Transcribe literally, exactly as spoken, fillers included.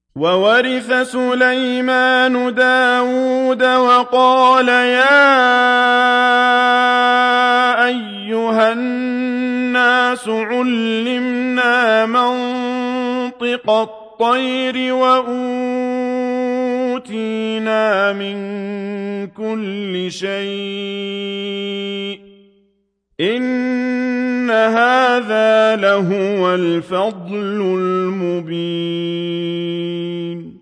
وَوَرِثَ سُلَيْمَانُ دَاوُودَ وَقَالَ يَا أَيُّهَا النَّاسُ عُلِّمْنَا مَنطِقَ الطَّيْرِ وَأُوتِينَا مِن كُلِّ شَيْءٍ ۖ إِنَّ هَٰذَا لَهُوَ الْفَضْلُ الْمُبِينُ